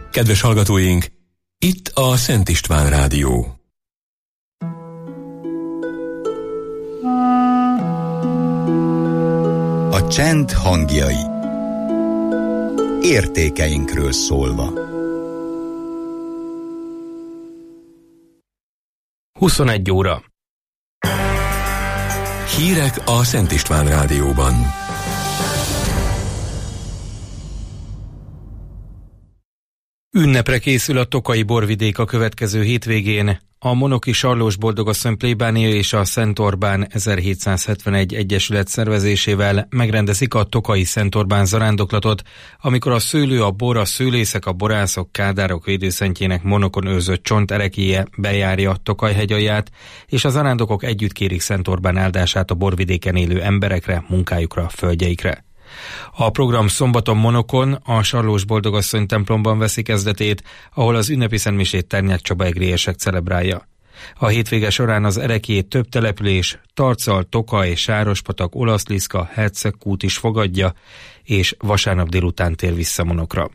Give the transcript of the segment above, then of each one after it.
Kedves hallgatóink, itt a Szent István Rádió. A csend hangjai. Értékeinkről szólva. 21 óra. Hírek a Szent István Rádióban. Ünnepre készül a Tokaji borvidék a következő hétvégén. A Monoki Sarlós Boldogasszony plébánia és a Szent Orbán 1771 egyesület szervezésével megrendezik a Tokaji Szent Orbán zarándoklatot, amikor a szőlő, a bor, a szőlészek, a borászok, kádárok védőszentjének Monokon őrzött csont erekélye bejárja Tokaj-hegy alját, és a zarándokok együtt kérik Szent Orbán áldását a borvidéken élő emberekre, munkájukra, földjeikre. A program szombaton Monokon, a Sarlós Boldogasszony templomban veszi kezdetét, ahol az ünnepi szentmisét Ternyák Csaba egrélyesek celebrálja. A hétvége során az ereklyét több település, Tarcal, Tokaj, Sárospatak, Olaszliszka, Hercegkút is fogadja, és vasárnap délután tér vissza Monokra.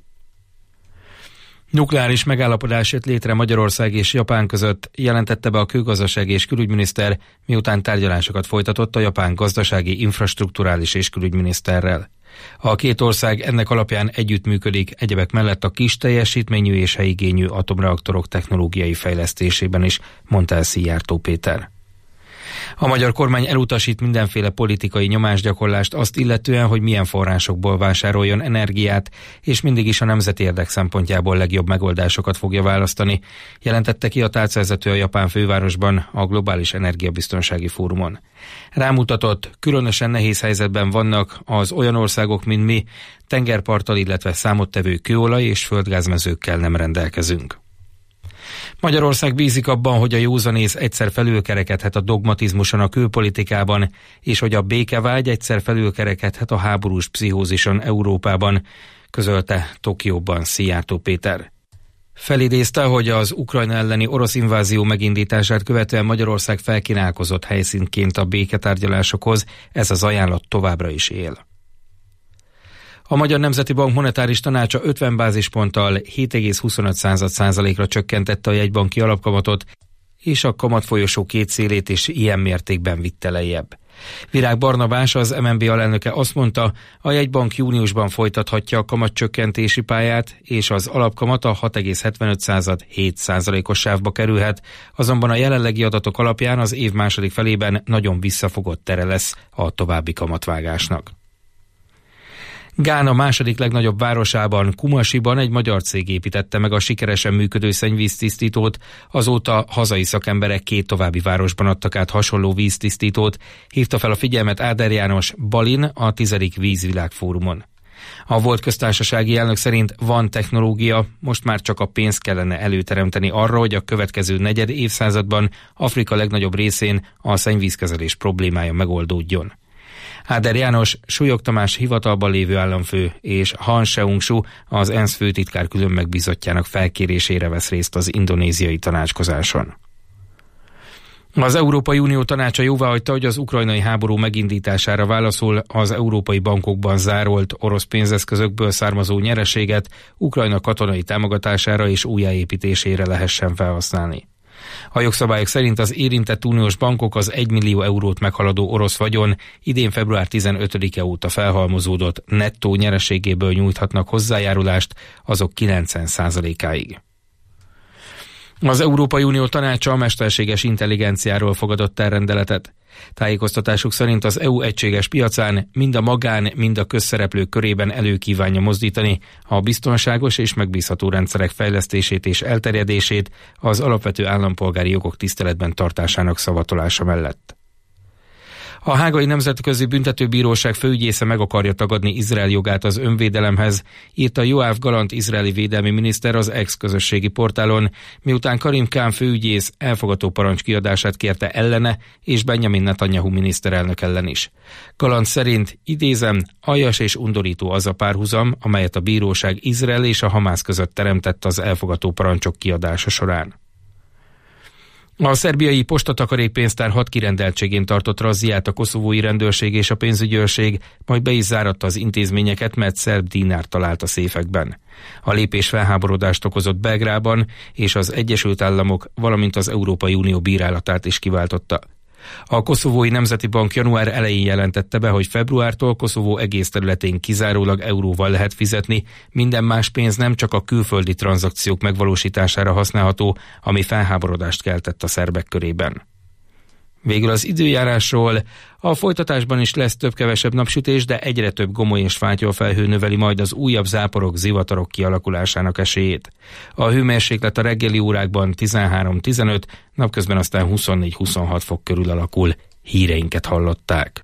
Nukleáris megállapodás jött létre Magyarország és Japán között, jelentette be a kőgazdasági és külügyminiszter, miután tárgyalásokat folytatott a japán gazdasági, infrastrukturális és külügyminiszterrel. A két ország ennek alapján együttműködik egyebek mellett a kis teljesítményű és helyigényű atomreaktorok technológiai fejlesztésében is, mondta el Szijjártó Péter. A magyar kormány elutasít mindenféle politikai nyomásgyakorlást azt illetően, hogy milyen forrásokból vásároljon energiát, és mindig is a nemzeti érdek szempontjából legjobb megoldásokat fogja választani, jelentette ki a tárcavezető a japán fővárosban a Globális Energiabiztonsági Fórumon. Rámutatott, különösen nehéz helyzetben vannak az olyan országok, mint mi, tengerparttal, illetve számottevő kőolaj és földgázmezőkkel nem rendelkezünk. Magyarország bízik abban, hogy a józanész egyszer felülkerekedhet a dogmatizmuson a külpolitikában, és hogy a békevágy egyszer felülkerekedhet a háborús pszichózison Európában, közölte Tokióban Szijjártó Péter. Felidézte, hogy az Ukrajna elleni orosz invázió megindítását követően Magyarország felkínálkozott helyszínként a béketárgyalásokhoz, ez az ajánlat továbbra is él. A Magyar Nemzeti Bank monetáris tanácsa 50 bázisponttal 7,25%-ra csökkentette a jegybanki alapkamatot, és a kamatfolyosó két szélét is ilyen mértékben vitte lejjebb. Virág Barnabás, az MNB alelnöke azt mondta, a jegybank júniusban folytathatja a kamatcsökkentési pályát, és az alapkamat a 6,75%-os sávba kerülhet, azonban a jelenlegi adatok alapján az év második felében nagyon visszafogott tere lesz a további kamatvágásnak. Gána második legnagyobb városában, Kumasiban egy magyar cég építette meg a sikeresen működő szennyvíztisztítót, azóta hazai szakemberek 2 további városban adtak át hasonló víztisztítót, hívta fel a figyelmet Áder János Balin a 10. vízvilágfórumon. A volt köztársasági elnök szerint van technológia, most már csak a pénzt kellene előteremteni arra, hogy a következő negyed évszázadban Afrika legnagyobb részén a szennyvízkezelés problémája megoldódjon. Áder János, Súlyog Tamás hivatalban lévő államfő és Han Seung-su, az ENSZ főtitkár külön megbízottjának felkérésére vesz részt az indonéziai tanácskozáson. Az Európai Unió tanácsa jóváhagyta, hogy az ukrajnai háború megindítására válaszul az európai bankokban zárolt orosz pénzeszközökből származó nyereséget Ukrajna katonai támogatására és újjáépítésére lehessen felhasználni. A jogszabályok szerint az érintett uniós bankok az 1 millió eurót meghaladó orosz vagyon idén február 15-e óta felhalmozódott nettó nyereségéből nyújthatnak hozzájárulást, azok 90%-áig. Az Európai Unió tanácsa a mesterséges intelligenciáról fogadott el rendeletet. Tájékoztatásuk szerint az EU egységes piacán mind a magán, mind a közszereplők körében előkívánja mozdítani a biztonságos és megbízható rendszerek fejlesztését és elterjedését az alapvető állampolgári jogok tiszteletben tartásának szavatolása mellett. A Hágai Nemzetközi Büntetőbíróság főügyésze meg akarja tagadni Izrael jogát az önvédelemhez, írta Yoav Gallant izraeli védelmi miniszter az ex-közösségi portálon, miután Karim Khan főügyész elfogató parancs kiadását kérte ellene és Benjamin Netanyahu miniszterelnök ellen is. Gallant szerint, idézem, aljas és undorító az a párhuzam, amelyet a bíróság Izrael és a Hamász között teremtett az elfogató parancsok kiadása során. A szerbiai postatakarékpénztár 6 kirendeltségén tartott razziát a koszovói rendőrség és a pénzügyőrség, majd be is záratta az intézményeket, mert szerb dinár talált a széfekben. A lépés felháborodást okozott Belgrádban, és az Egyesült Államok, valamint az Európai Unió bírálatát is kiváltotta. A Koszovói Nemzeti Bank január elején jelentette be, hogy februártól Koszovó egész területén kizárólag euróval lehet fizetni, minden más pénz nem csak a külföldi tranzakciók megvalósítására használható, ami felháborodást keltett a szerbek körében. Végül az időjárásról. A folytatásban is lesz több-kevesebb napsütés, de egyre több gomoly és fátyolfelhő növeli majd az újabb záporok, zivatarok kialakulásának esélyét. A hőmérséklet a reggeli órákban 13-15, napközben aztán 24-26 fok körül alakul. Híreinket hallották.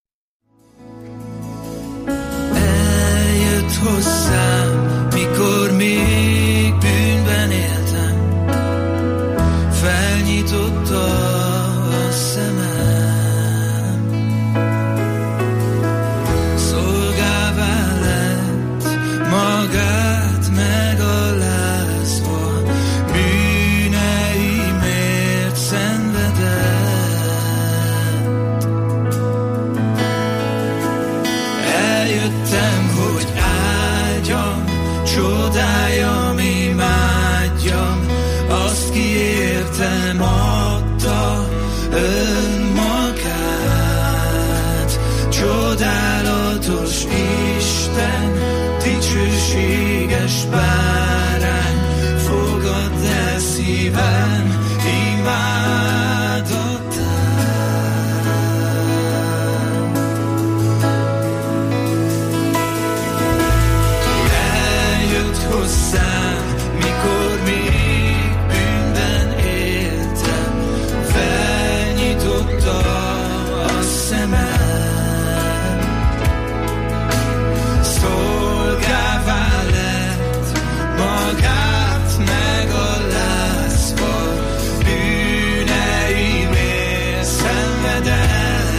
Eljött hozzám, mikor még bűnben éltem, felnyitotta a szemem, szolgává lett, magát megalázva, bűneimért szenvedett. Eljöttem, hogy áldjam, csodáljam, imádjam, azt kiértem adta önmagát. Csodálatos Isten, dicsőséges bárány, fogadd el szívem imádatát. Eljött hozzám, mikor még bűnben éltem, felnyitotta a szemem, szolgává lett, magát megalázva, bűneimért szenvedett.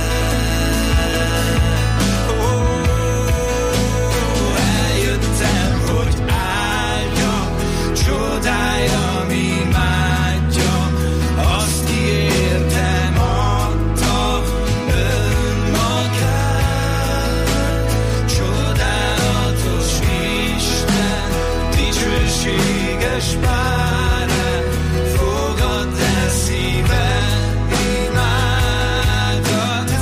Eljöttem, hogy áldjam, csodáljam, imádjam, azt kiértem adta önmagát. Csodálatos Isten, dicsőséges bárány, fogadd el szívem imádatát.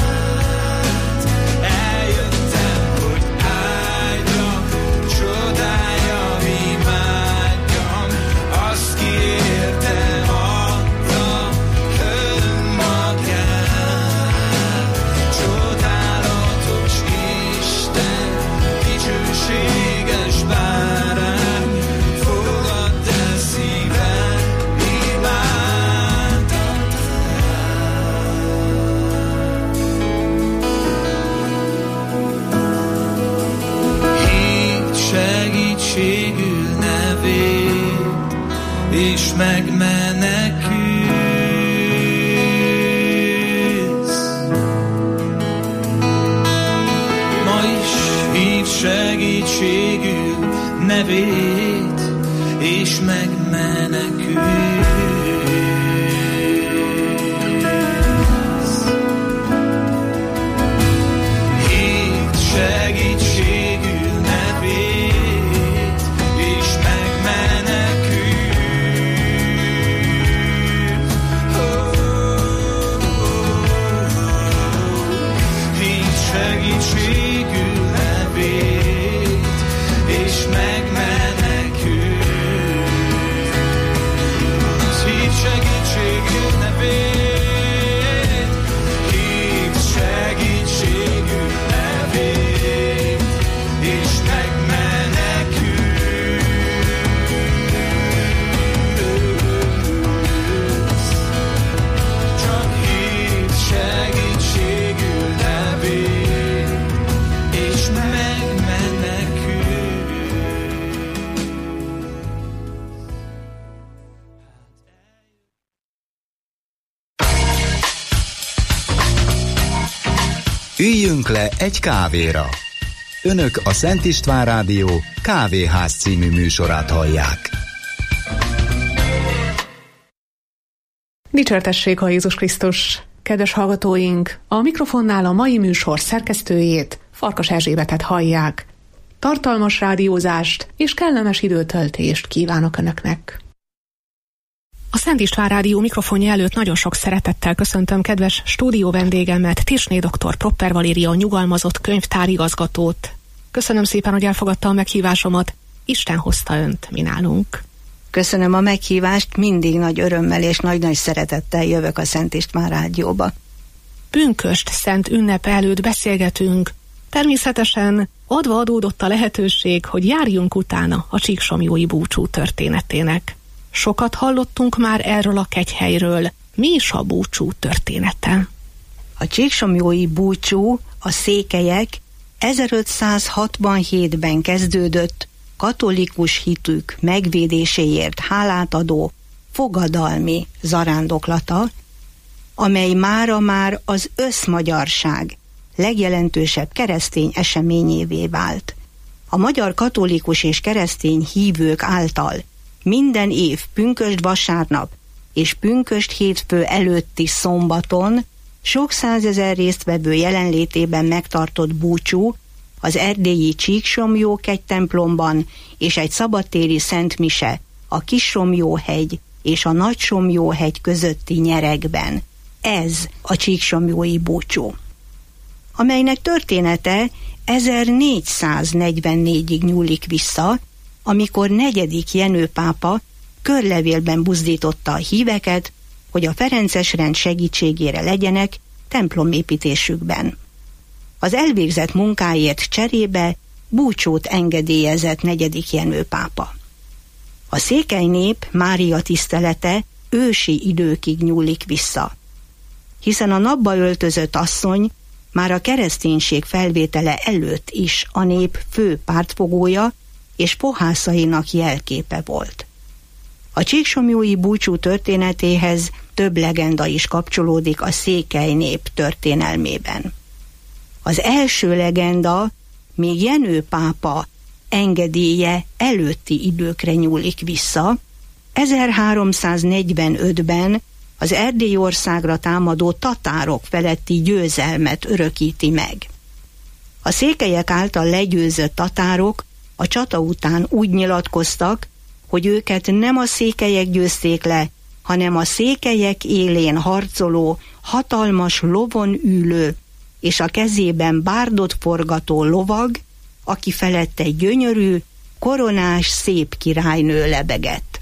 Eljöttem, hogy áldjam, csodáljam, imádjam, azt kiértem adta önmagát. Csodálatos Isten, dicsőséges bárány, fogadd el szívem imádatát. Hívd segítségül nevét, és megmenekülsz. Ma is hívd segítségül nevét, és megmenekülsz. Hívd segítségül nevét, és megmenekülsz. Hívd segítségül nevét, és megmenekülsz. Hívd segítségül nevét, hívd segítségül nevét, és megmenekülsz. Csak hívd segítségül nevét, és megmenekülsz. Üljünk le egy kávéra. Önök a Szent István Rádió Kávéház című műsorát hallják. Dicsértessék a Jézus Krisztus! Kedves hallgatóink, a mikrofonnál a mai műsor szerkesztőjét, Farkas Erzsébetet hallják. Tartalmas rádiózást és kellemes időtöltést kívánok Önöknek! A Szent István Rádió mikrofonja előtt nagyon sok szeretettel köszöntöm kedves stúdió vendégemet, Tirsné dr. Propper Valéria, nyugalmazott könyvtárigazgatót. Köszönöm szépen, hogy elfogadta a meghívásomat. Isten hozta Önt mi nálunk. Köszönöm a meghívást, mindig nagy örömmel és nagy-nagy szeretettel jövök a Szent István Rádióba. Pünkösd szent ünnepe előtt beszélgetünk. Természetesen adva adódott a lehetőség, hogy járjunk utána a csíksomlyói búcsú történetének. Sokat hallottunk már erről a kegyhelyről. Mi is a búcsú története? A csíksomlyói búcsú, a székelyek 1567-ben kezdődött, katolikus hitük megvédéséért hálát adó fogadalmi zarándoklata, amely mára már az összmagyarság legjelentősebb keresztény eseményévé vált. A magyar katolikus és keresztény hívők által minden év pünkösd vasárnap és pünkösd hétfő előtti szombaton sok százezer résztvevő jelenlétében megtartott búcsú az erdélyi Csíksomlyó-kegytemplomban és egy szabadtéri szentmise a Kissomlyó-hegy és a Nagysomlyó-hegy közötti nyeregben. Ez a csíksomlyói búcsú, amelynek története 1444-ig nyúlik vissza, amikor 4. Jenő pápa körlevélben buzdította a híveket, hogy a ferences rend segítségére legyenek templomépítésükben. Az elvégzett munkáért cserébe búcsút engedélyezett 4. Jenő pápa. A székely nép Mária tisztelete ősi időkig nyúlik vissza, hiszen a napba öltözött asszony már a kereszténység felvétele előtt is a nép fő pártfogója és fohászainak jelképe volt. A csíksomlyói búcsú történetéhez több legenda is kapcsolódik a székely nép történelmében. Az első legenda még Jenő pápa engedélye előtti időkre nyúlik vissza. 1345-ben az Erdélyországra támadó tatárok feletti győzelmet örökíti meg. A székelyek által legyőzött tatárok a csata után úgy nyilatkoztak, hogy őket nem a székelyek győzték le, hanem a székelyek élén harcoló, hatalmas lovon ülő és a kezében bárdot forgató lovag, aki felett egy gyönyörű, koronás szép királynő lebegett.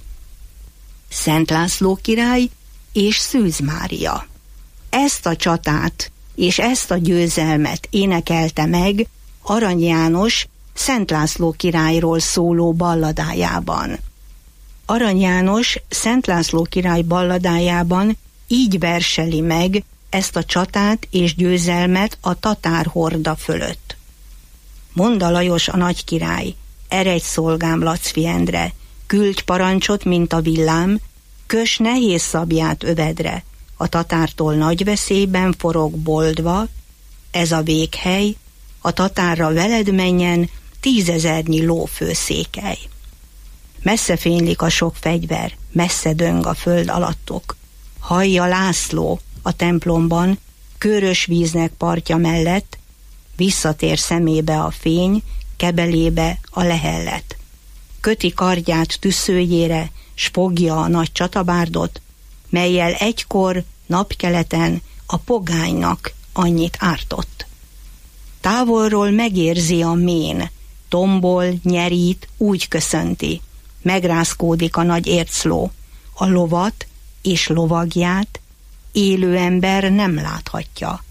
Szent László király és Szűz Mária. Ezt a csatát és ezt a győzelmet énekelte meg Arany János Szent László királyról szóló balladájában. Arany János Szent László király balladájában így verseli meg ezt a csatát és győzelmet a tatár horda fölött. Mondta Lajos a nagy király: eredj szolgám, Lacfi Endre, küldj parancsot, mint a villám, kös nehéz szabját övedre, a tatártól nagy veszélyben forog boldva, ez a véghely, a tatárra veled menjen 10 000 lófőszékely. Messze fénylik a sok fegyver, messze döng a föld alattok. Hallja László a templomban, körös víznek partja mellett, visszatér szemébe a fény, kebelébe a lehellet. Köti kardját tüsszőjére, s fogja a nagy csatabárdot, mellyel egykor napkeleten a pogánynak annyit ártott. Távolról megérzi a mén, tombol, nyerít, úgy köszönti, megrázkódik a nagy ércló, a lovat és lovagját élő ember nem láthatja.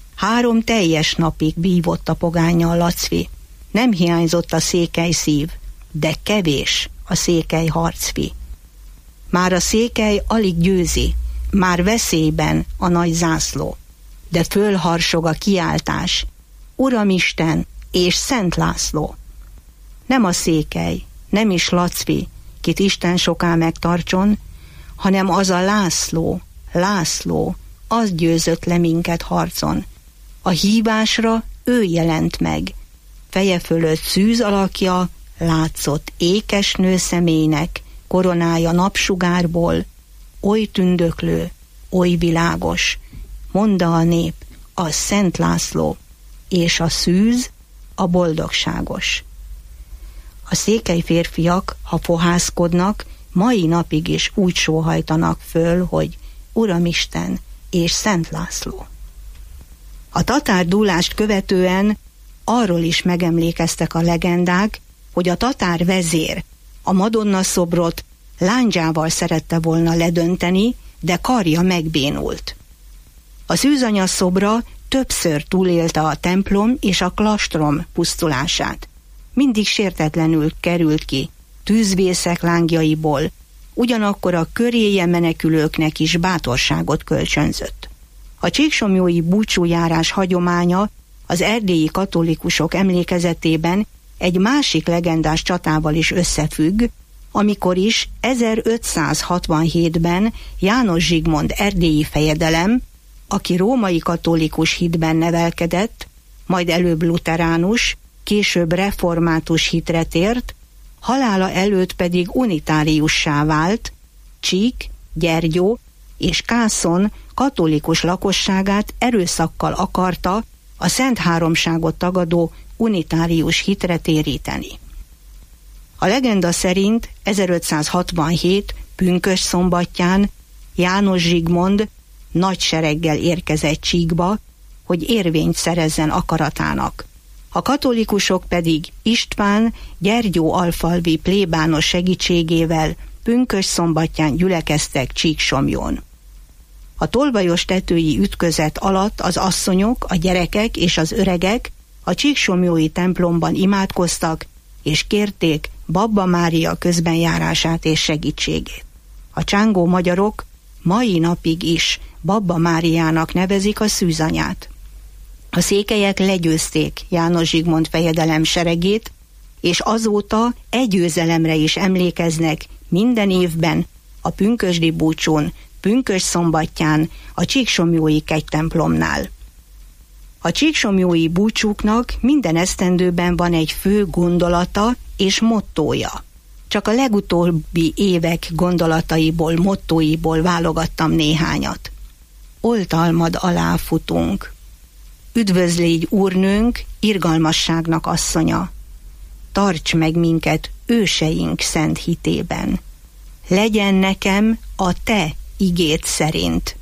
3 teljes napig bívott a pogánnyal Lacfi, nem hiányzott a székely szív, de kevés a székely harcfi. Már a székely alig győzi, már veszélyben a nagy zászló, de fölharsog a kiáltás: Uramisten és Szent László! Nem a székely, nem is Lacfi, kit Isten soká megtartson, hanem az a László, László, az győzött le minket harcon. A hívásra ő jelent meg, feje fölött szűz alakja látszott ékes nő személynek, koronája napsugárból, oly tündöklő, oly világos, mondta a nép, az Szent László, és a szűz a boldogságos. A székely férfiak, ha fohászkodnak, mai napig is úgy sóhajtanak föl, hogy Uramisten és Szent László. A tatár dúlást követően arról is megemlékeztek a legendák, hogy a tatár vezér a Madonna szobrot lándzsával szerette volna ledönteni, de karja megbénult. A szűzanya szobra többször túlélte a templom és a klastrom pusztulását. Mindig sértetlenül került ki tűzvészek lángjaiból, ugyanakkor a köréje menekülőknek is bátorságot kölcsönzött. A csíksomlyói búcsújárás hagyománya az erdélyi katolikusok emlékezetében egy másik legendás csatával is összefügg, amikor is 1567-ben János Zsigmond erdélyi fejedelem, aki római katolikus hitben nevelkedett, majd előbb luteránus, később református hitre tért, halála előtt pedig unitáriussá vált, Csík, Gyergyó és Kászon katolikus lakosságát erőszakkal akarta a Szent Háromságot tagadó unitárius hitre téríteni. A legenda szerint 1567 pünkösdszombatján János Zsigmond nagy sereggel érkezett Csíkba, hogy érvényt szerezzen akaratának. A katolikusok pedig István Gyergyó-alfalvi plébános segítségével pünkösdszombatján gyülekeztek Csíksomlyón. A tolvajos tetői ütközet alatt az asszonyok, a gyerekek és az öregek a csíksomlyói templomban imádkoztak, és kérték Babba Mária közbenjárását és segítségét. A csángó magyarok mai napig is Babba Máriának nevezik a szűzanyát. A székelyek legyőzték János Zsigmond fejedelem seregét, és azóta egy győzelemre is emlékeznek minden évben a pünkösdi búcsún, pünkösdszombatján a csíksomlyói kegytemplomnál. A csíksomlyói búcsúknak minden esztendőben van egy fő gondolata és mottója. Csak a legutóbbi évek gondolataiból, mottóiból válogattam néhányat. Oltalmad alá futunk. Üdvözlégy úrnőnk, irgalmasságnak asszonya. Tarts meg minket őseink szent hitében. Legyen nekem a te igéd szerint.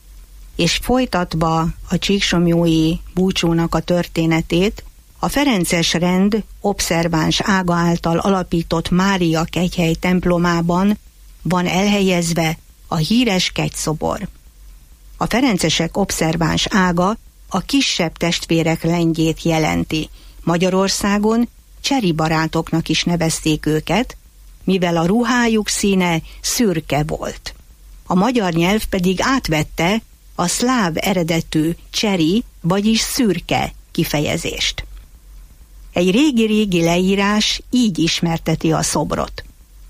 És folytatva a csíksomlyói búcsúnak a történetét, a ferences rend obszerváns ága által alapított Mária kegyhely templomában van elhelyezve a híres kegyszobor. A ferencesek obszerváns ága a kisebb testvérek rendjét jelenti. Magyarországon cseri barátoknak is nevezték őket, mivel a ruhájuk színe szürke volt. A magyar nyelv pedig átvette a szláv eredetű cseri, vagyis szürke kifejezést. Egy régi-régi leírás így ismerteti a szobrot.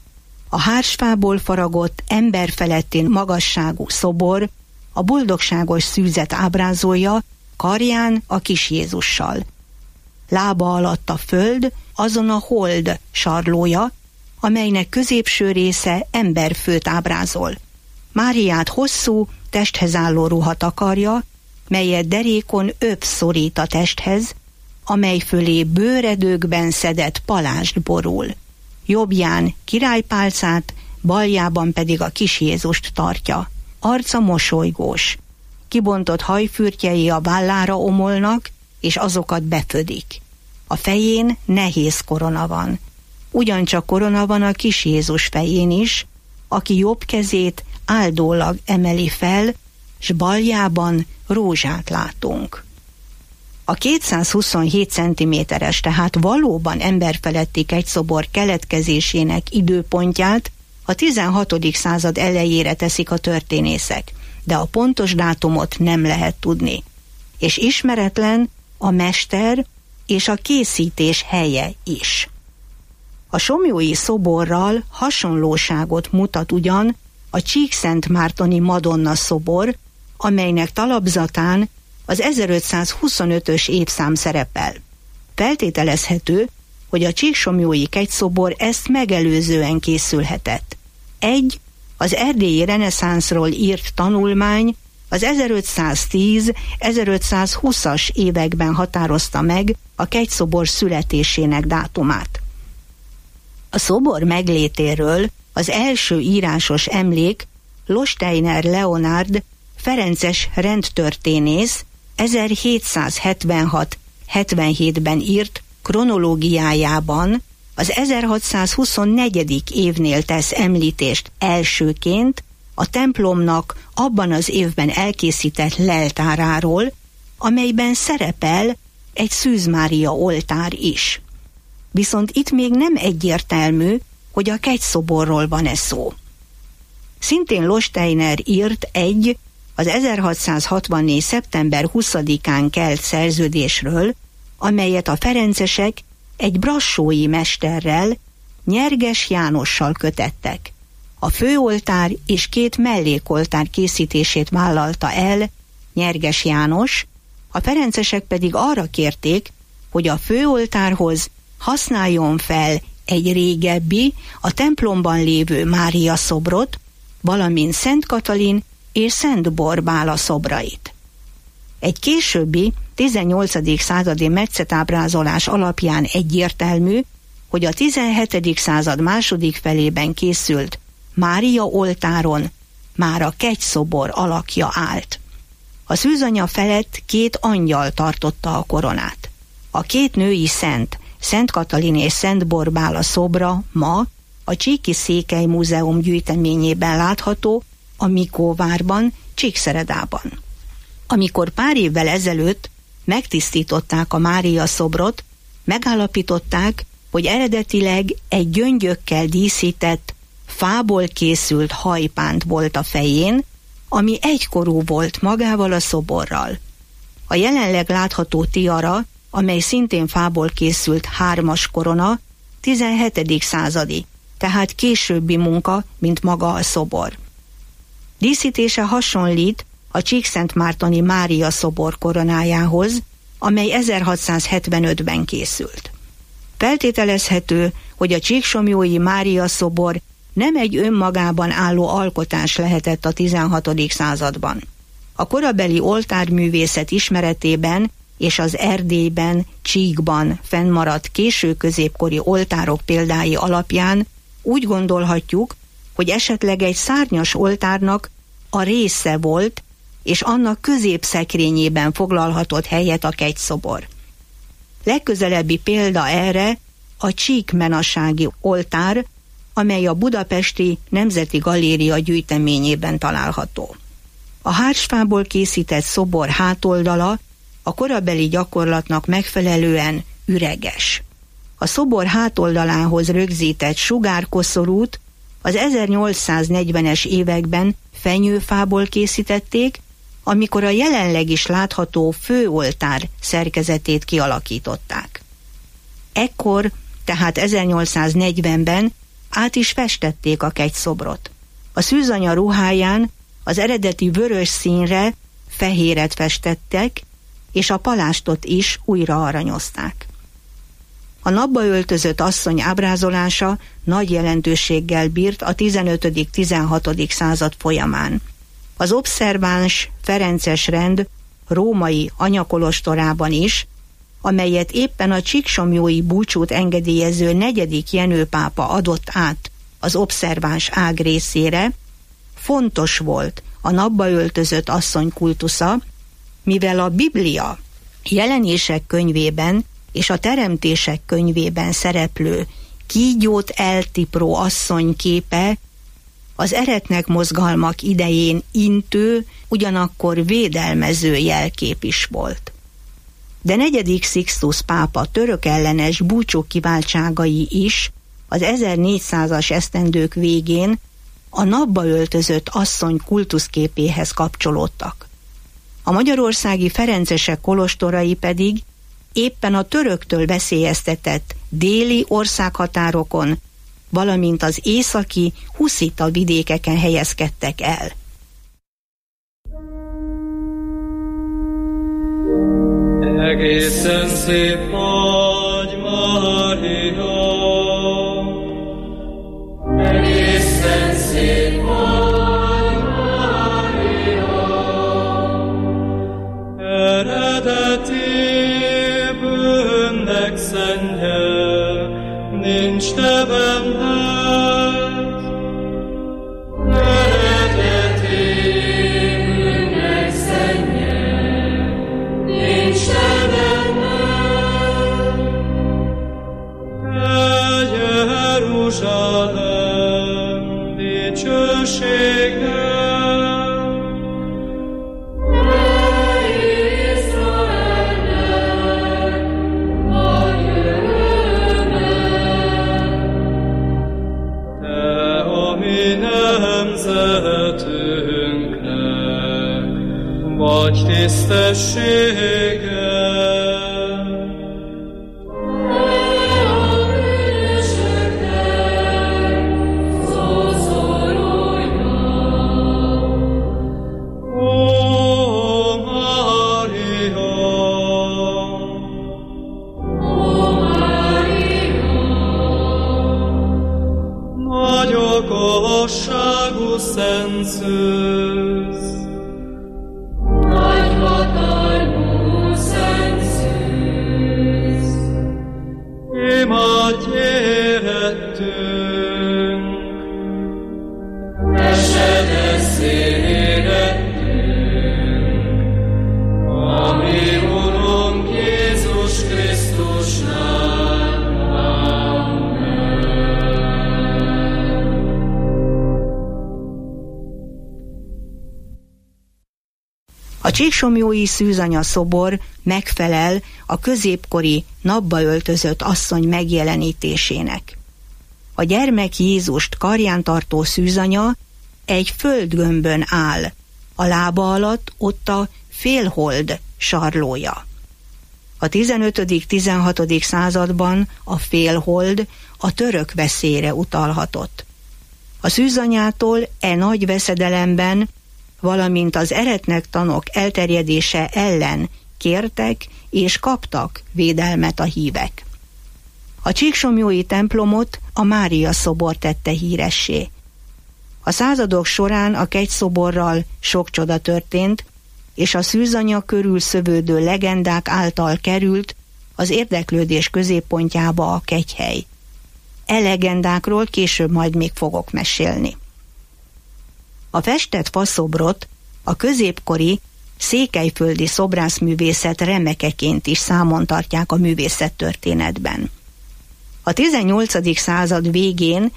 A hársfából faragott emberfeletti magasságú szobor a boldogságos szűzet ábrázolja, karján a kis Jézussal. Lába alatt a föld, azon a hold sarlója, amelynek középső része emberfőt ábrázol. Máriát hosszú, testhez álló ruha takarja, melyet derékon öv szorít a testhez, amely fölé bőredőkben szedett palást borul. Jobbján királypálcát, baljában pedig a kis Jézust tartja. Arca mosolygós. Kibontott hajfürtjei a vállára omolnak, és azokat befödik. A fején nehéz korona van. Ugyancsak korona van a kis Jézus fején is, aki jobb kezét áldólag emeli fel, s baljában rózsát látunk. A 227 cm-es, tehát valóban emberfeletti kegyszobor keletkezésének időpontját a 16. század elejére teszik a történészek, de a pontos dátumot nem lehet tudni. És ismeretlen a mester és a készítés helye is. A somlyói szoborral hasonlóságot mutat ugyan a csíkszentmártoni Madonna szobor, amelynek talapzatán az 1525-ös évszám szerepel. Feltételezhető, hogy a csíksomlyói kegyszobor ezt megelőzően készülhetett. Egy Az erdélyi reneszánszról írt tanulmány az 1510-1520-as években határozta meg a kegyszobor születésének dátumát. A szobor meglétéről az első írásos emlék Losteiner Leonhard ferences rendtörténész 1776-77-ben írt kronológiájában az 1624. évnél tesz említést elsőként a templomnak abban az évben elkészített leltáráról, amelyben szerepel egy Szűz Mária oltár is. Viszont itt még nem egyértelmű, hogy a kegyszoborról van-e szó. Szintén Losteiner írt az 1664. szeptember 20-án kelt szerződésről, amelyet a ferencesek egy brassói mesterrel, Nyerges Jánossal kötettek. A főoltár és 2 mellékoltár készítését vállalta el Nyerges János, a ferencesek pedig arra kérték, hogy a főoltárhoz használjon fel egy régebbi, a templomban lévő Mária szobrot, valamint Szent Katalin és Szent Borbála szobrait. Egy későbbi 18. századi metszetábrázolás alapján egyértelmű, hogy a 17. század második felében készült Mária oltáron már a kegyszobor alakja állt. A szűzanya felett 2 angyal tartotta a koronát. A 2 női szent, Szent Katalin és Szent Borbála szobra ma a Csíki Székely Múzeum gyűjteményében látható a Mikóvárban, Csíkszeredában. Amikor pár évvel ezelőtt megtisztították a Mária szobrot, megállapították, hogy eredetileg egy gyöngyökkel díszített, fából készült hajpánt volt a fején, ami egykorú volt magával a szoborral. A jelenleg látható tiara, amely szintén fából készült 3-as korona, 17. századi, tehát későbbi munka, mint maga a szobor. Díszítése hasonlít a Csíkszentmártoni Mária szobor koronájához, amely 1675-ben készült. Feltételezhető, hogy a csíksomlyói Mária szobor nem egy önmagában álló alkotás lehetett a 16. században. A korabeli oltárművészet ismeretében és az Erdélyben, Csíkban fennmaradt késő-középkori oltárok példái alapján úgy gondolhatjuk, hogy esetleg egy szárnyas oltárnak a része volt, és annak középszekrényében foglalhatott helyet a kegyszobor. Legközelebbi példa erre a csíkmenasági oltár, amely a budapesti Nemzeti Galéria gyűjteményében található. A hársfából készített szobor hátoldala a korabeli gyakorlatnak megfelelően üreges. A szobor hátoldalához rögzített sugárkoszorút az 1840-es években fenyőfából készítették, amikor a jelenleg is látható főoltár szerkezetét kialakították. Ekkor, tehát 1840-ben át is festették a kegyszobrot. A szűzanya ruháján az eredeti vörös színre fehéret festettek, és a palástot is újra aranyozták. A napba öltözött asszony ábrázolása nagy jelentőséggel bírt a 15.-16. század folyamán. Az obszerváns ferences rend római anyakolostorában is, amelyet éppen a csíksomlyói búcsút engedélyező 4. Jenő pápa adott át az obszerváns ág részére, fontos volt a napba öltözött asszony kultusza, mivel a Biblia jelenések könyvében és a teremtések könyvében szereplő kígyót eltipró asszony képe az eretnek mozgalmak idején intő, ugyanakkor védelmező jelkép is volt. De 4. Sixtus pápa török ellenes búcsú kiváltságai is az 1400-as esztendők végén a napba öltözött asszony kultuszképéhez kapcsolódtak. A magyarországi ferencesek kolostorai pedig éppen a töröktől veszélyeztetett déli országhatárokon, valamint az északi huszita vidékeken helyezkedtek el. Egészen szép vagy, Mária, egészen szép vagy. nincs te benned, eredetén megszennyed, nincs te benned, te Jeruzsálem dicsőségnek, vagy tisztessége. Nagy okosságú szent szűz, imádj érettünk, esedesz érettünk, ami Urunk Jézus Krisztusnál. Amen. A Csíksomlyói Szűzanya szobor megfelel a középkori napba öltözött asszony megjelenítésének. A gyermek Jézust karján tartó szűzanya egy földgömbön áll, a lába alatt ott a félhold sarlója. A 15.-16. században a félhold a török veszélyre utalhatott. A szűzanyától nagy veszedelemben, valamint az eretnek tanok elterjedése ellen kértek és kaptak védelmet a hívek. A csíksomlyói templomot a Mária szobor tette híressé. A századok során a kegyszoborral sok csoda történt, és a szűzanya körül szövődő legendák által került az érdeklődés középpontjába a kegyhely. E legendákról később majd még fogok mesélni. A festett faszobrot a középkori székelyföldi szobrászművészet remekeként is számon tartják a művészettörténetben. A 18. század végén,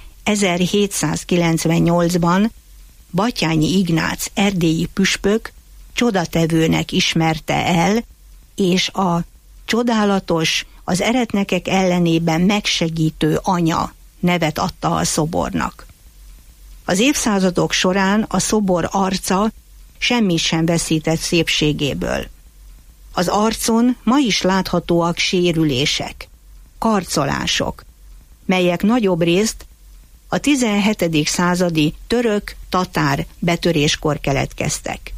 1798-ban Batthyány Ignác erdélyi püspök csodatevőnek ismerte el, és a csodálatos, az eretnekek ellenében megsegítő anya nevet adta a szobornak. Az évszázadok során a szobor arca semmit sem veszített szépségéből. Az arcon ma is láthatóak sérülések, karcolások, melyek nagyobb részt a 17. századi török-tatár betöréskor keletkeztek.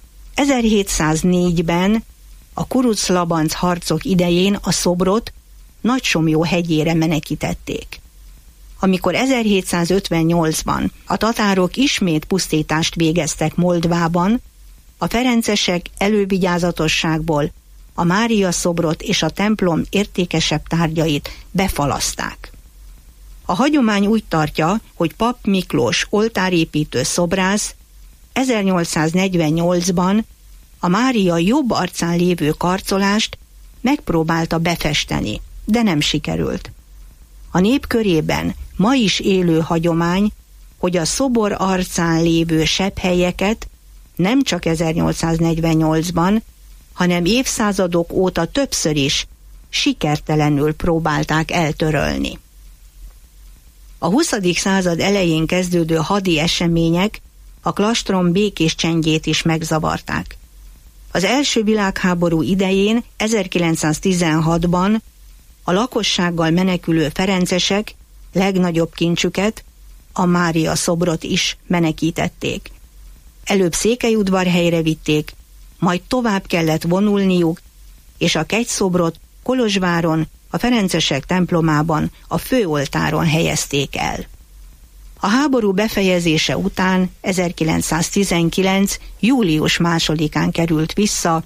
1704-ben a Kuruc-Labanc harcok idején a szobrot Nagysomlyó hegyére menekítették. Amikor 1758-ban a tatárok ismét pusztítást végeztek Moldvában, a ferencesek elővigyázatosságból a Mária szobrot és a templom értékesebb tárgyait befalaszták. A hagyomány úgy tartja, hogy Pap Miklós oltárépítő szobrász 1848-ban a Mária jobb arcán lévő karcolást megpróbálta befesteni, de nem sikerült. A nép körében ma is élő hagyomány, hogy a szobor arcán lévő sebhelyeket nem csak 1848-ban, hanem évszázadok óta többször is sikertelenül próbálták eltörölni. A 20. század elején kezdődő hadi események a klastrom békés csendjét is megzavarták. Az első világháború idején, 1916-ban a lakossággal menekülő ferencesek legnagyobb kincsüket, a Mária szobrot is menekítették. Előbb Székelyudvarhelyre vitték, majd tovább kellett vonulniuk, és a kegyszobrot Kolozsváron, a ferencesek templomában, a főoltáron helyezték el. A háború befejezése után 1919. július 2-án került vissza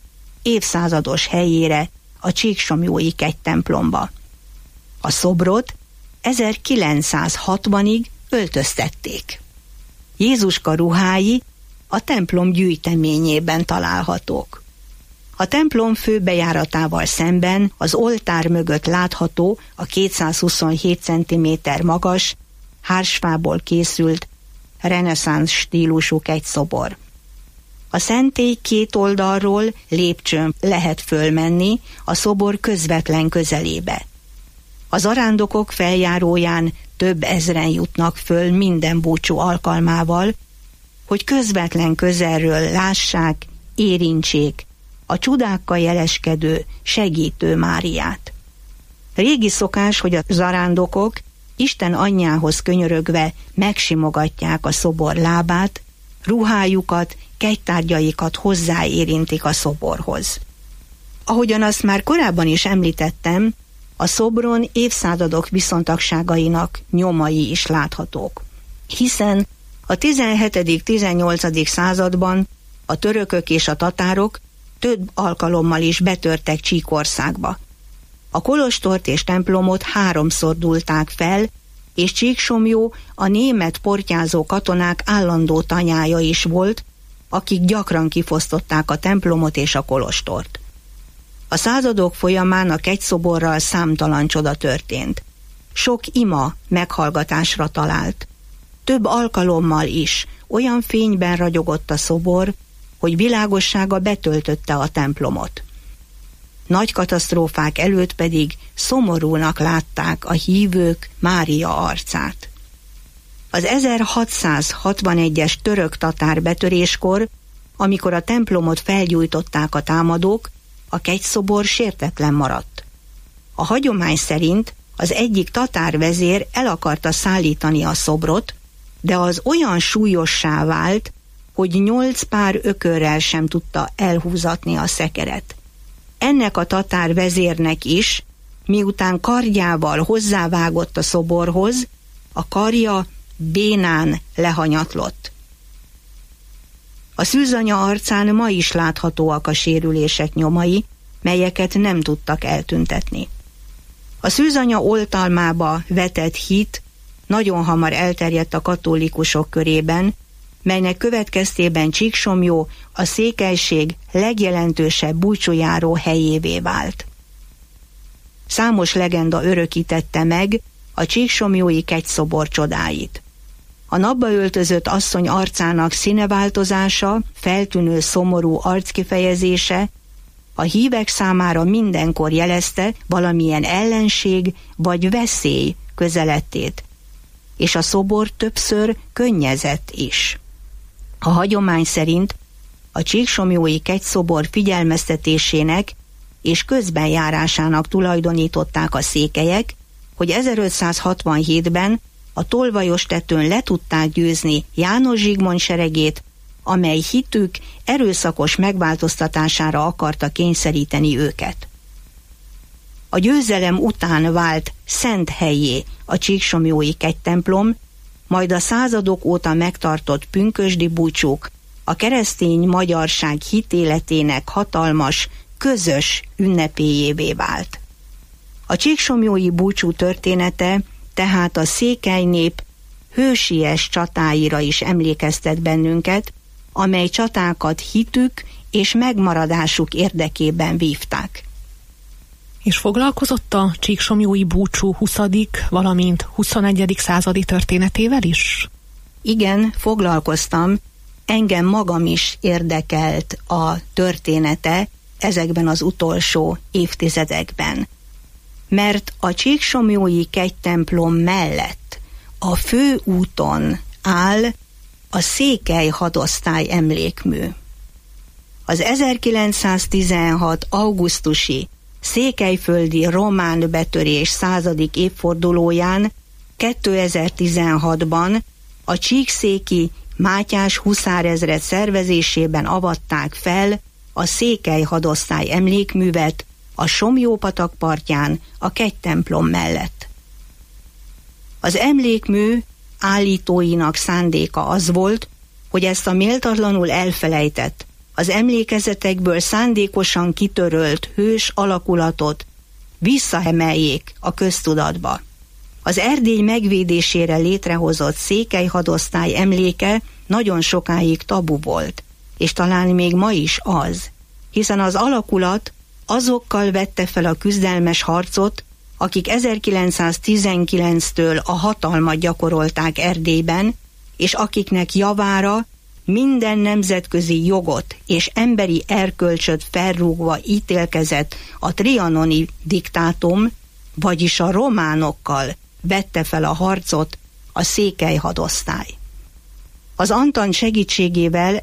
évszázados helyére a csíksomlyói kegytemplomba. A szobrot 1960-ig öltöztették. Jézuska ruhái a templom gyűjteményében találhatók. A templom főbejáratával szemben az oltár mögött látható a 227 cm magas, hársfából készült, reneszánsz stílusú kegyszobor. A szentély két oldalról lépcsőn lehet fölmenni a szobor közvetlen közelébe. Az arándokok feljáróján több ezren jutnak föl minden búcsú alkalmával, hogy közvetlen közelről lássák, érintsék a csodákkal jeleskedő, segítő Máriát. Régi szokás, hogy a zarándokok Isten anyjához könyörögve megsimogatják a szobor lábát, ruhájukat, kegytárgyaikat hozzáérintik a szoborhoz. Ahogyan azt már korábban is említettem, a szobron évszázadok viszontagságainak nyomai is láthatók, hiszen a 17.-18. században a törökök és a tatárok több alkalommal is betörtek Csíkországba. A kolostort és templomot 3-szor dúlták fel, és Csíksomlyó a német portyázó katonák állandó tanyája is volt, akik gyakran kifosztották a templomot és a kolostort. A századok folyamán a kegyszoborral számtalan csoda történt. Sok ima meghallgatásra talált. Több alkalommal is olyan fényben ragyogott a szobor, hogy világossága betöltötte a templomot. Nagy katasztrófák előtt pedig szomorúnak látták a hívők Mária arcát. Az 1661-es török-tatár betöréskor, amikor a templomot felgyújtották a támadók, a kegyszobor sértetlen maradt. A hagyomány szerint az egyik tatár vezér el akarta szállítani a szobrot, de az olyan súlyossá vált, hogy 8 pár ökörrel sem tudta elhúzatni a szekeret. Ennek a tatár vezérnek is, miután kardjával hozzávágott a szoborhoz, a karja bénán lehanyatlott. A szűzanya arcán ma is láthatóak a sérülések nyomai, melyeket nem tudtak eltüntetni. A szűzanya oltalmába vetett hit nagyon hamar elterjedt a katolikusok körében, melynek következtében Csíksomlyó a székelység legjelentősebb búcsújáró helyévé vált. Számos legenda örökítette meg a csíksomlyói kegyszobor csodáit. A napba öltözött asszony arcának színeváltozása, feltűnő szomorú arckifejezése a hívek számára mindenkor jelezte valamilyen ellenség vagy veszély közelettét, és a szobor többször könnyezett is. A hagyomány szerint a csíksomlyói kegyszobor figyelmeztetésének és közbenjárásának tulajdonították a székelyek, hogy 1567-ben a Tolvajos tetőn le tudták győzni János Zsigmond seregét, amely hitük erőszakos megváltoztatására akarta kényszeríteni őket. A győzelem után vált szent hellyé a csíksomlyói kegytemplom, majd a századok óta megtartott pünkösdi búcsúk a keresztény magyarság hitéletének hatalmas, közös ünnepéjévé vált. A csíksomlyói búcsú története tehát a székely nép hősies csatáira is emlékeztet bennünket, amely csatákat hitük és megmaradásuk érdekében vívták. És foglalkozott a csíksomlyói búcsú 20., valamint 21. századi történetével is? Igen, foglalkoztam. Engem magam is érdekelt a története ezekben az utolsó évtizedekben. Mert a csíksomlyói kegytemplom mellett a főúton áll a Székely Hadosztály emlékmű. Az 1916. augusztusi székelyföldi román betörés 100. évfordulóján 2016-ban a csíkszéki Mátyás huszárezred szervezésében avatták fel a Székely Hadosztály emlékművet a Somlyó-patak partján a kegytemplom mellett. Az emlékmű állítóinak szándéka az volt, hogy ezt a méltatlanul elfelejtett, az emlékezetekből szándékosan kitörölt hős alakulatot visszaemeljék a köztudatba. Az Erdély megvédésére létrehozott székely hadosztály emléke nagyon sokáig tabu volt, és talán még ma is az, hiszen az alakulat azokkal vette fel a küzdelmes harcot, akik 1919-től a hatalmat gyakorolták Erdélyben, és akiknek javára minden nemzetközi jogot és emberi erkölcsöt felrúgva ítélkezett a trianoni diktátum, vagyis a románokkal vette fel a harcot a székely hadosztály. Az Antant segítségével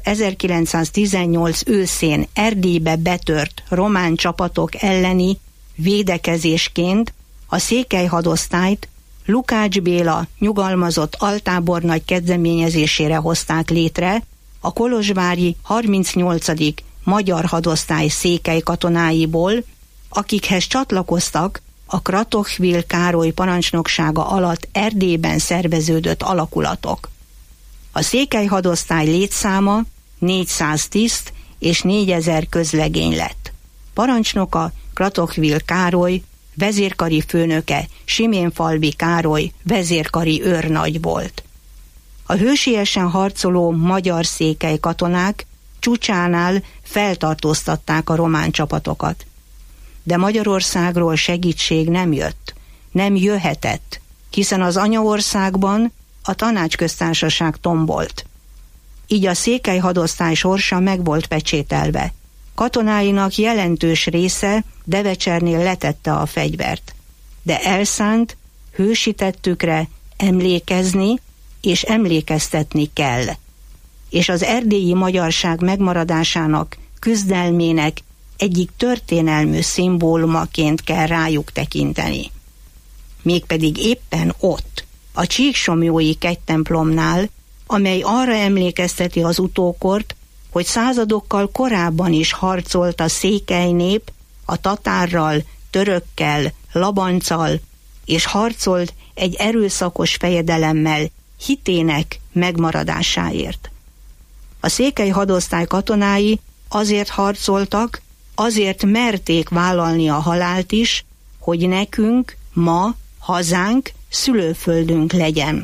1918 őszén Erdélybe betört román csapatok elleni védekezésként a székely hadosztályt Lukács Béla nyugalmazott altábornagy kezdeményezésére hozták létre a kolozsvári 38. magyar hadosztály székely katonáiból, akikhez csatlakoztak a Kratochwil Károly parancsnoksága alatt Erdélyben szerveződött alakulatok. A székely hadosztály létszáma 400 tiszt és 4000 közlegény lett. Parancsnoka Kratochwil Károly, vezérkari főnöke Siménfalvi Károly vezérkari őrnagy volt. A hősiesen harcoló magyar székely katonák Csucsánál feltartóztatták a román csapatokat. De Magyarországról segítség nem jött, nem jöhetett, hiszen az anyaországban a Tanácsköztársaság tombolt. Így a székely hadosztály sorsa meg volt pecsételve. Katonáinak jelentős része Devecsernél letette a fegyvert, de elszánt hősi tettükre emlékezni és emlékeztetni kell. És az erdélyi magyarság megmaradásának, küzdelmének egyik történelmű szimbólumaként kell rájuk tekinteni. Mégpedig éppen ott, a Csíksomlyói kegytemplomnál, amely arra emlékezteti az utókort, hogy századokkal korábban is harcolt a székely nép a tatárral, törökkel, Labanccal, és harcolt egy erőszakos fejedelemmel hitének megmaradásáért. A székely hadosztály katonái azért harcoltak, azért merték vállalni a halált is, hogy nekünk ma hazánk, szülőföldünk legyen.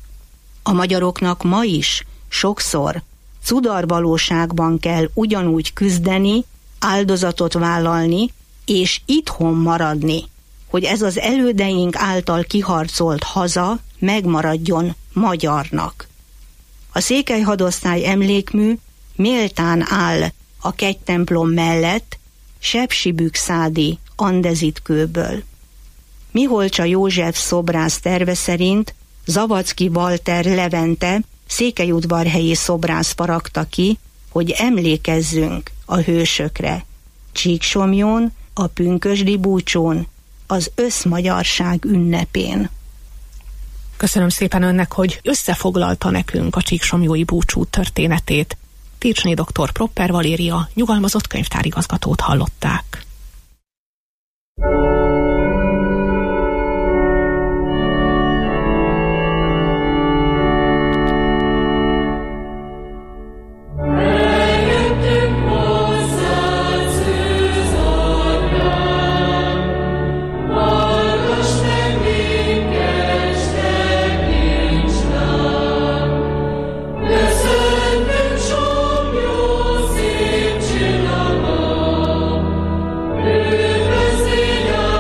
A magyaroknak ma is sokszor cudarvalóságban kell ugyanúgy küzdeni, áldozatot vállalni, és itthon maradni, hogy ez az elődeink által kiharcolt haza megmaradjon magyarnak. A székely hadosztály emlékmű méltán áll a kegytemplom mellett sepsibükszádi andezitkőből. Miholcsa József szobrász terve szerint Zavadzki Walter Levente székelyudvarhelyi szobrász faragta ki, hogy emlékezzünk a hősökre. Csíksomlyón, a pünkösdi búcsón, az összmagyarság ünnepén. Köszönöm szépen önnek, hogy összefoglalta nekünk a csíksomlyói búcsú történetét. Tircsné dr. Propper Valéria, nyugalmazott könyvtárigazgatót hallották. Üdvözli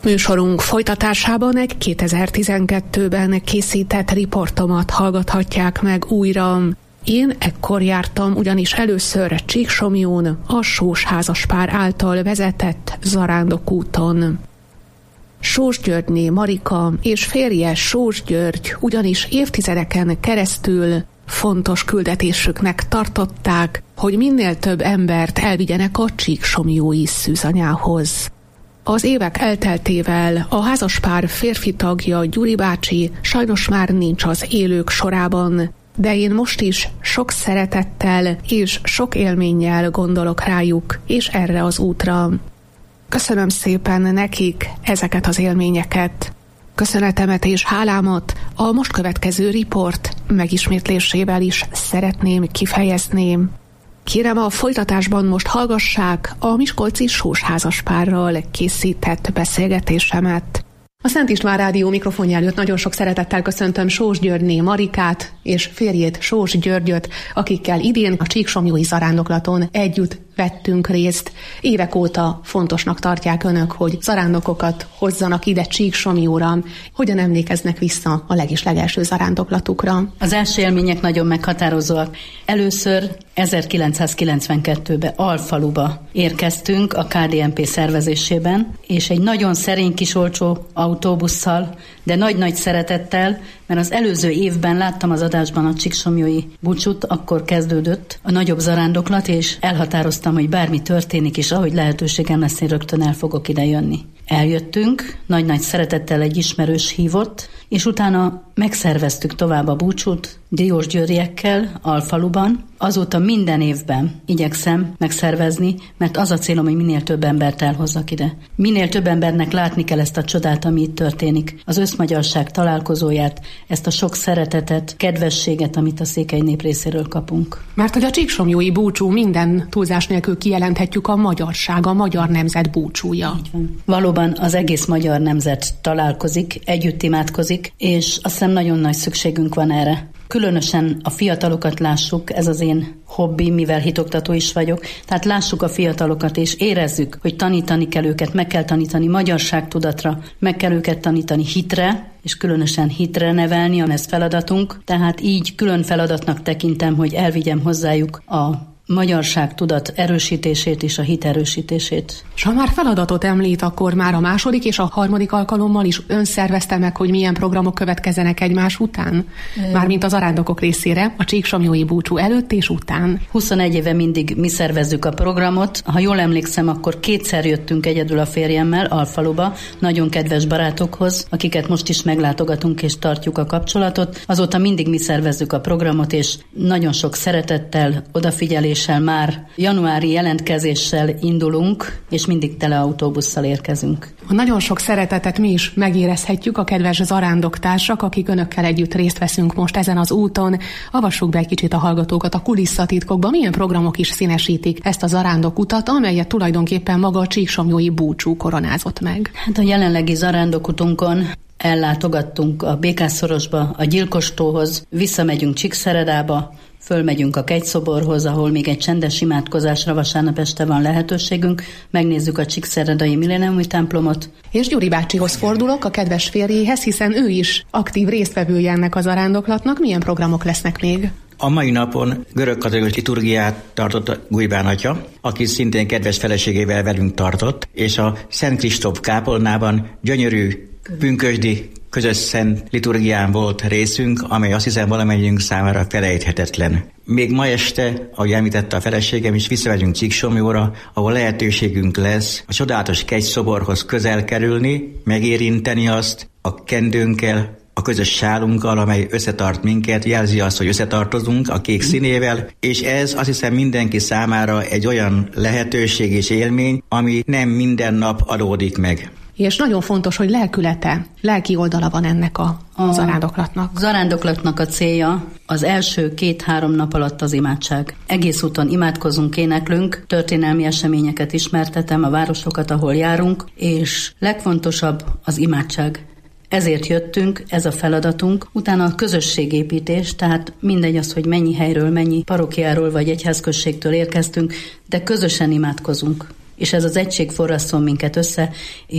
Műsorunk folytatásában egy 2012-ben készített riportomat hallgathatják meg újra. Én ekkor jártam ugyanis először Csíksomlyón a Sós házaspár által vezetett zarándokúton. Sós Györgyné Marika és férje Sós György ugyanis évtizedeken keresztül fontos küldetésüknek tartották, hogy minél több embert elvigyenek a csíksomlyói szűzanyához. Az évek elteltével a házaspár férfi tagja, Gyuri bácsi sajnos már nincs az élők sorában, de én most is sok szeretettel és sok élménnyel gondolok rájuk és erre az útra. Köszönöm szépen nekik ezeket az élményeket. Köszönetemet és hálámat a most következő riport megismétlésével is szeretném kifejezni. Kérem, a folytatásban most hallgassák a miskolci Sós házaspárral készített beszélgetésemet. A Szent István Rádió mikrofonja előtt nagyon sok szeretettel köszöntöm Sós Györgyné Marikát és férjét Sós Györgyöt, akikkel idén a csíksomlyói zarándoklaton együtt vettünk részt. Évek óta fontosnak tartják önök, hogy zarándokokat hozzanak ide Csíksomlyóra. Hogyan emlékeznek vissza a legelső zarándoklatukra? Az első élmények nagyon meghatározóak. Először 1992-ben Alfaluba érkeztünk a KDNP szervezésében, és egy nagyon szerény kis olcsó autóbusszal, de nagy-nagy szeretettel, mert az előző évben láttam az adásban a csíksomlyói búcsút, akkor kezdődött a nagyobb zarándoklat, és elhatároztam, hogy bármi történik, és ahogy lehetőségem lesz, én rögtön el fogok ide jönni. Eljöttünk, nagy-nagy szeretettel egy ismerős hívott, és utána megszerveztük tovább a búcsút Diós Győriekkel Alfaluban. Azóta minden évben igyekszem megszervezni, mert az a célom, hogy minél több embert elhozzak ide. Minél több embernek látni kell ezt a csodát, ami itt történik. Az összmagyarság találkozóját, ezt a sok szeretetet, kedvességet, amit a székely nép részéről kapunk. Mert hogy a csíksomlyói búcsú minden túlzás nélkül kijelenthetjük a magyarság, a magyar nemzet búcsúja. Így van. Valóban az egész magyar nemzet találkozik, együtt imádkozik, és azt hiszem nagyon nagy szükségünk van erre. Különösen a fiatalokat lássuk, ez az én hobbi, mivel hitoktató is vagyok, tehát lássuk a fiatalokat, és érezzük, hogy tanítani kell őket, meg kell tanítani magyarságtudatra, meg kell őket tanítani hitre, és különösen hitre nevelni, ez feladatunk, tehát így külön feladatnak tekintem, hogy elvigyem hozzájuk a magyarságtudat erősítését és a hit erősítését. És ha már feladatot említ, akkor már a második és a harmadik alkalommal is ön szervezte meg, hogy milyen programok következzenek egymás után? Mármint az zarándokok részére, a csíksomlyói búcsú előtt és után. 21 éve mindig mi szervezzük a programot. Ha jól emlékszem, akkor 2-szer jöttünk egyedül a férjemmel Alfaluba, nagyon kedves barátokhoz, akiket most is meglátogatunk és tartjuk a kapcsolatot. Azóta mindig mi szervezzük a programot, és nagyon sok szeretettel, odafigyeléssel már januári jelentkezéssel indulunk, és mindig tele autóbusszal érkezünk. Nagyon sok szeretetet mi is megérezhetjük, a kedves zarándoktársak, akik önökkel együtt részt veszünk most ezen az úton. Avassuk be egy kicsit a hallgatókat a kulisszatitkokba, milyen programok is színesítik ezt a zarándokutat, amelyet tulajdonképpen maga a csíksomlyói búcsú koronázott meg. Hát a jelenlegi zarándokutunkon ellátogattunk a Békásszorosba, a Gyilkostóhoz, visszamegyünk Csíkszeredába, fölmegyünk a Kegyszoborhoz, ahol még egy csendes imádkozásra vasárnap este van lehetőségünk, megnézzük a csíkszeredai milléniumi templomot. És Gyuri bácsihoz fordulok, a kedves férjéhez, hiszen ő is aktív résztvevője ennek a zarándoklatnak. Milyen programok lesznek még? A mai napon görögkatolikus liturgiát tartott a Gulyván atya, aki szintén kedves feleségével velünk tartott, és a Szent Kristóf kápolnában gyönyörű pünkösdi közös szent liturgián volt részünk, amely azt hiszem valamennyiünk számára felejthetetlen. Még ma este, ahogy említette a feleségem is, visszamegyünk Csíksomlyóra, ahol lehetőségünk lesz a csodálatos kegyszoborhoz közel kerülni, megérinteni azt a kendőnkkel, a közös sálunkkal, amely összetart minket, jelzi azt, hogy összetartozunk a kék színével, és ez azt hiszem mindenki számára egy olyan lehetőség és élmény, ami nem minden nap adódik meg. És nagyon fontos, hogy lelki oldala van ennek a zarándoklatnak. Zarándoklatnak a célja az első 2-3 nap alatt az imádság. Egész úton imádkozunk, éneklünk, történelmi eseményeket ismertetem, a városokat, ahol járunk, és legfontosabb az imádság. Ezért jöttünk, ez a feladatunk. Utána a közösségépítés, tehát mindegy az, hogy mennyi helyről, mennyi parokiáról vagy egyházközségtől érkeztünk, de közösen imádkozunk. És ez az egység forrasszon minket össze, és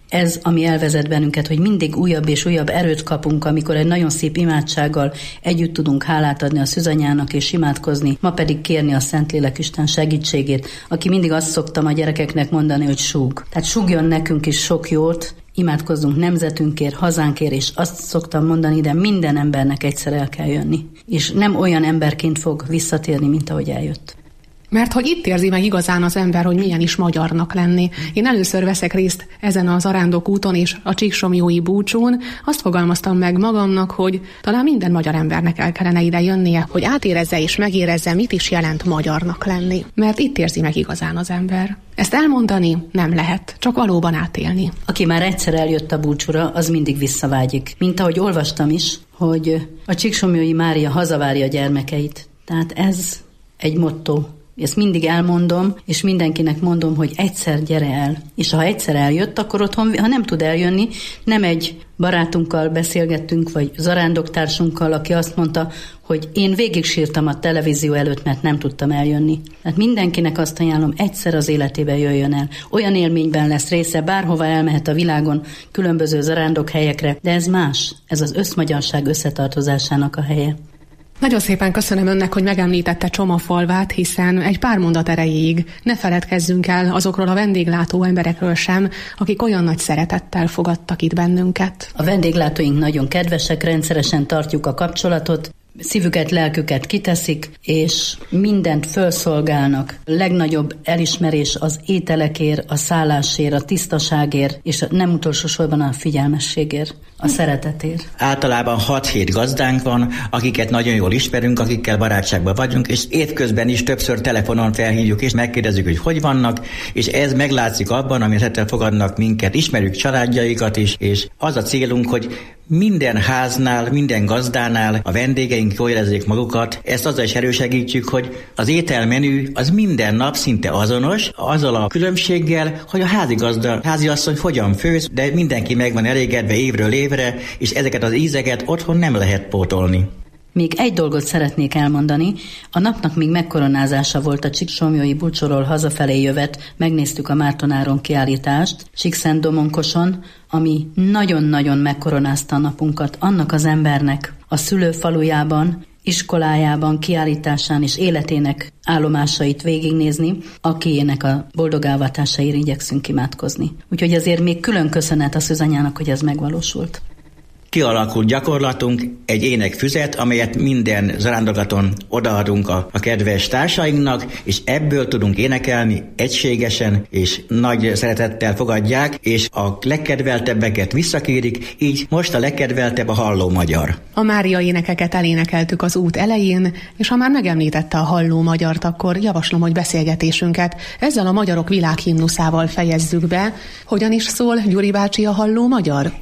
ez, ami elvezet bennünket, hogy mindig újabb és újabb erőt kapunk, amikor egy nagyon szép imádsággal együtt tudunk hálát adni a szűzanyának és imádkozni, ma pedig kérni a Szentlélek Isten segítségét, aki mindig azt szoktam a gyerekeknek mondani, hogy súg. Tehát súgjon nekünk is sok jót, imádkozzunk nemzetünkért, hazánkért, és azt szoktam mondani, de minden embernek egyszer el kell jönni. És nem olyan emberként fog visszatérni, mint ahogy eljött. Mert hogy itt érzi meg igazán az ember, hogy milyen is magyarnak lenni. Én először veszek részt ezen a zarándok úton és a csíksomlyói búcsún. Azt fogalmaztam meg magamnak, hogy talán minden magyar embernek el kellene ide jönnie, hogy átérezze és megérezze, mit is jelent magyarnak lenni. Mert itt érzi meg igazán az ember. Ezt elmondani nem lehet, csak valóban átélni. Aki már egyszer eljött a búcsúra, az mindig visszavágyik. Mint ahogy olvastam is, hogy a Csíksomlyói Mária hazavárja a gyermekeit. Tehát ez egy motto. Ezt mindig elmondom, és mindenkinek mondom, hogy egyszer gyere el. És ha egyszer eljött, akkor otthon, ha nem tud eljönni, nem egy barátunkkal beszélgettünk, vagy zarándoktársunkkal, aki azt mondta, hogy én végig sírtam a televízió előtt, mert nem tudtam eljönni. Tehát mindenkinek azt ajánlom, egyszer az életében jöjjön el. Olyan élményben lesz része, bárhova elmehet a világon, különböző zarándokhelyekre, de ez más. Ez az összmagyarság összetartozásának a helye. Nagyon szépen köszönöm önnek, hogy megemlítette Csomafalvát, hiszen egy pár mondat erejéig ne feledkezzünk el azokról a vendéglátó emberekről sem, akik olyan nagy szeretettel fogadtak itt bennünket. A vendéglátóink nagyon kedvesek, rendszeresen tartjuk a kapcsolatot, szívüket, lelküket kiteszik, és mindent felszolgálnak. Legnagyobb elismerés az ételekért, a szállásért, a tisztaságért, és nem utolsó sorban a figyelmességért, a szeretetért. Általában 6-7 gazdánk van, akiket nagyon jól ismerünk, akikkel barátságban vagyunk, és évközben is többször telefonon felhívjuk, és megkérdezzük, hogy vannak, és ez meglátszik abban, amit fogadnak minket, ismerjük családjaikat is, és az a célunk, hogy minden háznál, minden gazdánál a vendégeink jól érezzék magukat. Ezt azzal is erősegítjük, hogy az ételmenü az minden nap szinte azonos, azzal a különbséggel, hogy a háziasszony hogyan főz, de mindenki meg van elégedve évről évre, és ezeket az ízeket otthon nem lehet pótolni. Még egy dolgot szeretnék elmondani. A napnak még megkoronázása volt a Csíksomlyói búcsúról hazafelé jövet, megnéztük a Márton Áron kiállítást Csíkszentdomonkoson, ami nagyon-nagyon megkoronázta a napunkat annak az embernek a szülőfalujában, iskolájában, kiállításán és életének állomásait végignézni, akiének a boldog elvátásáért igyekszünk imádkozni. Úgyhogy azért még külön köszönet a szűzanyának, hogy ez megvalósult. Kialakult gyakorlatunk egy énekfüzet, amelyet minden zarándoklaton odaadunk a kedves társainknak, és ebből tudunk énekelni egységesen, és nagy szeretettel fogadják, és a legkedveltebbeket visszakérik, így most a legkedveltebb a Halló Magyar. A Mária énekeket elénekeltük az út elején, és ha már megemlítette a Halló Magyart, akkor javaslom, hogy beszélgetésünket ezzel a magyarok világhimnuszával fejezzük be. Hogyan is szól, Gyuri bácsi, a Halló Magyar?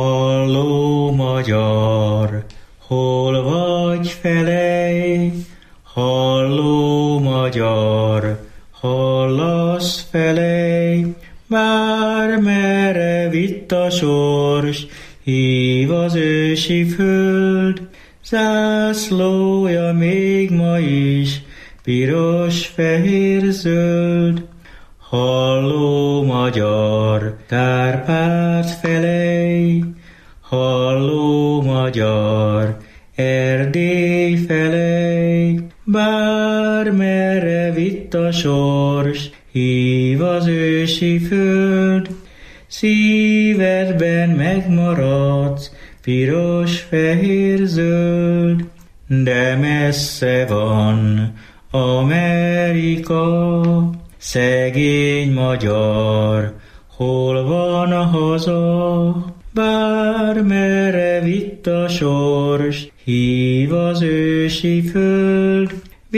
Halló magyar, hol vagy felej? Halló magyar, hallasz felej? Bár merre vitt a sors, hív az ősi föld, zászlója még ma is, piros, fehér, zöld. Halló magyar, Kárpát felej, halló magyar, Erdély felej, bár merre vitt a sors, hív az ősi föld, szívedben megmaradsz, piros, fehér, zöld, de messze van Amerika, szegény magyar, hol van a haza? Bár merre vitt a sors, hív az ősi föld,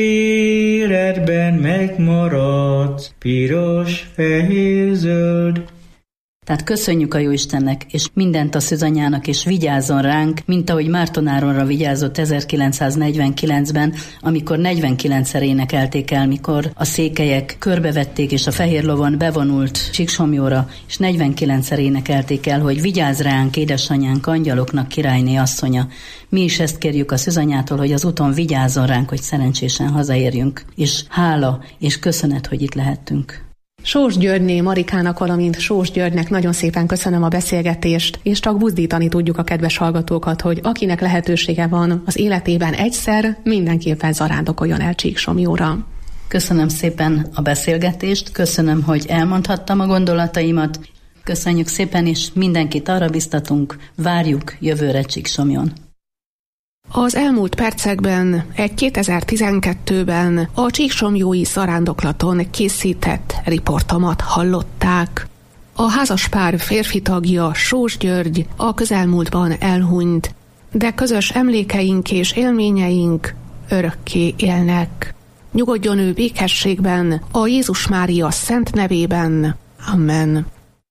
véredben megmaradsz, piros, fehér, zöld. Tehát köszönjük a Jóistennek, és mindent a szűzanyának, és vigyázzon ránk, mint ahogy Márton Áronra vigyázott 1949-ben, amikor 49-szer énekelték el, mikor a székelyek körbevették, és a fehér lovon bevonult Csíksomlyóra, és 49-szer énekelték el, hogy vigyázz ránk, édesanyánk, angyaloknak királyné asszonya. Mi is ezt kérjük a szűzanyától, hogy az úton vigyázzon ránk, hogy szerencsésen hazaérjünk, és hála és köszönet, hogy itt lehettünk. Sós Györgyné Marikának, valamint Sós Györgynek nagyon szépen köszönöm a beszélgetést, és csak buzdítani tudjuk a kedves hallgatókat, hogy akinek lehetősége van az életében egyszer, mindenképpen zarándokoljon el Csíksomlyóra. Köszönöm szépen a beszélgetést, köszönöm, hogy elmondhattam a gondolataimat, köszönjük szépen, és mindenkit arra biztatunk, várjuk jövőre Csíksomlyon. Az elmúlt percekben egy 2012-ben a Csíksomlyói zarándoklaton készített riportomat hallották. A házaspár férfi tagja, Sós György a közelmúltban elhunyt, de közös emlékeink és élményeink örökké élnek. Nyugodjon ő békességben, a Jézus Mária szent nevében. Amen.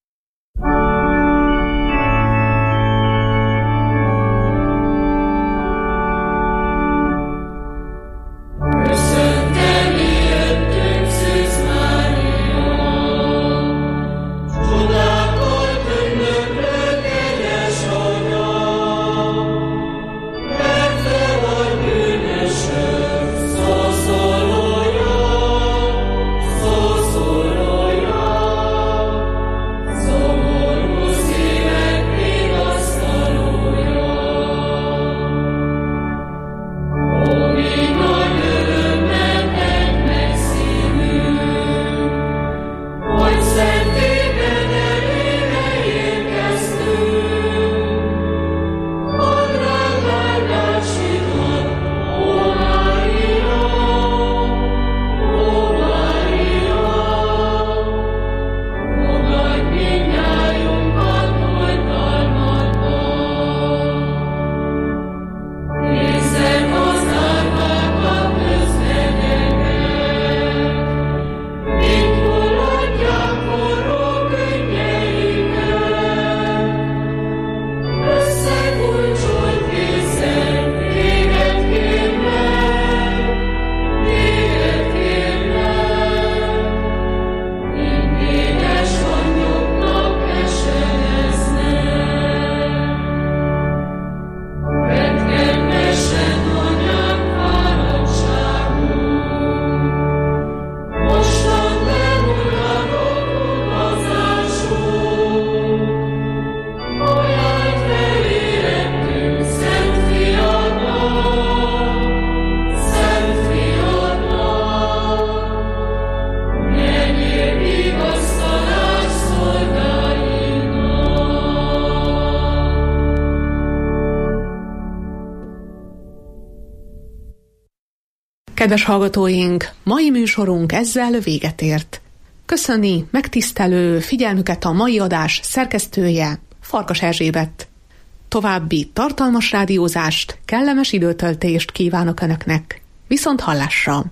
Kedves hallgatóink, mai műsorunk ezzel véget ért. Köszöni megtisztelő figyelmüket a mai adás szerkesztője, Farkas Erzsébet. További tartalmas rádiózást, kellemes időtöltést kívánok Önöknek. Viszont hallásra!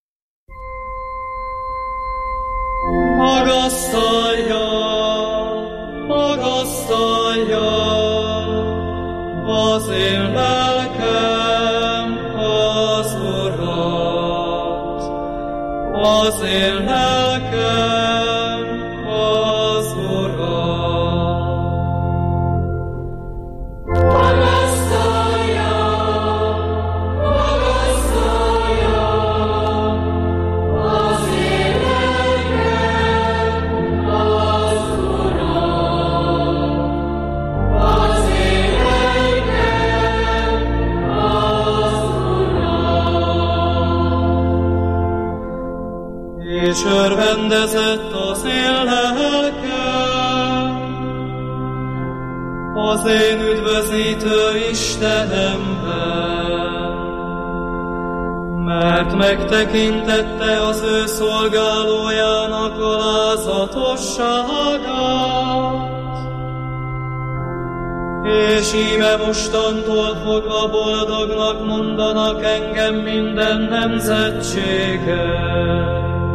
Magasztalja, magasztalja az én lelkem az Urat, az én lelkem az Urat. Magasztalja, magasztalja az én lelkem az Urat, az én lelkem az Urat. És örvendezett az én lelkem az én üdvözítő Istenemben, mert megtekintette az ő szolgálójának alázatosságát, és íme mostantól fogva boldognak mondanak engem minden nemzetségek.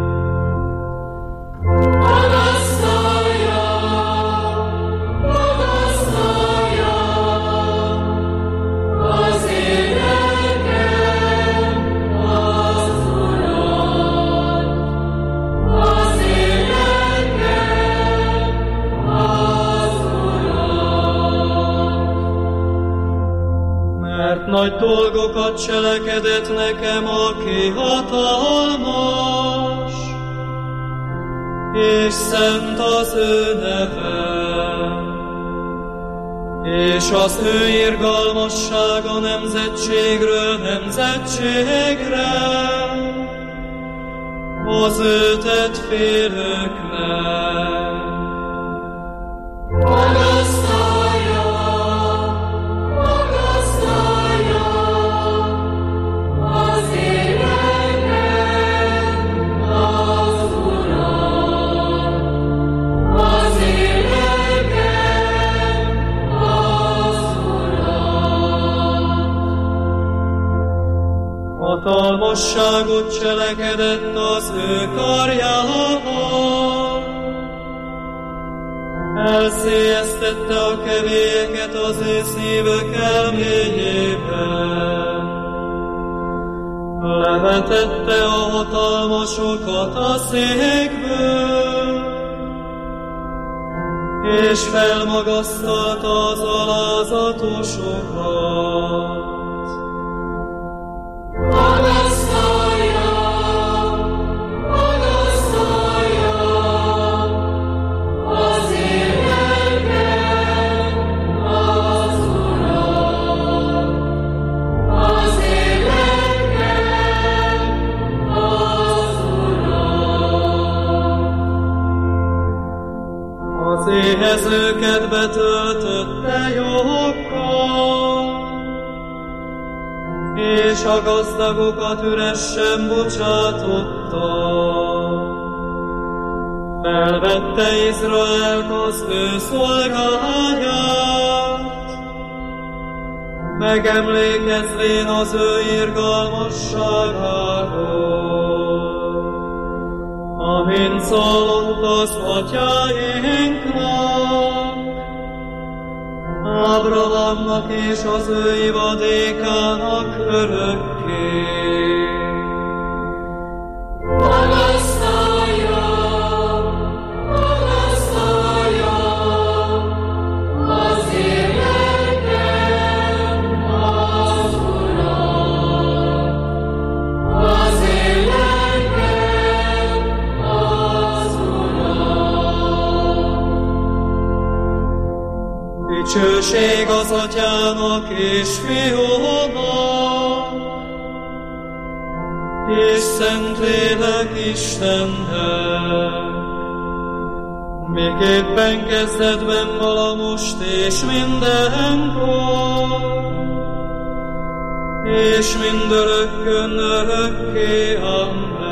Nagy dolgokat cselekedett nekem, aki hatalmas, és szent az ő neve, és az ő irgalmassága nemzetségről nemzetségre, az ő tett félőknek. Magasztalja, magasztalja az éleken az Urat, az éleken az Urat. Hatalmasságot cselekedett az ő karjával, elszélyeztette a kevélyeket az ő szívük elméjében, levetette a hatalmasokat a székből, és felmagasztalta az alázatosokat. Magasztalja, magasztalja az éleken az Urat, az éleken az Urat. Az éhezőket betöltötte joggal, és a gazdagokat üresen bocsátotta. Felvette Izraelt az ő szolgáját, megemlékezvén az ő irgalmasságáról, amint szólott az atyáinknak, Ábrahámnak és az ő ivadékának örökké. Magasztalja, magasztalja az éleken az Urat, az éleken az Urat. Dicsőség az atyának és fiúnak, és Szentlélek Istennek, miképpen kezdetben vala most és mindenkor, és mindörökkön örökké. Amen.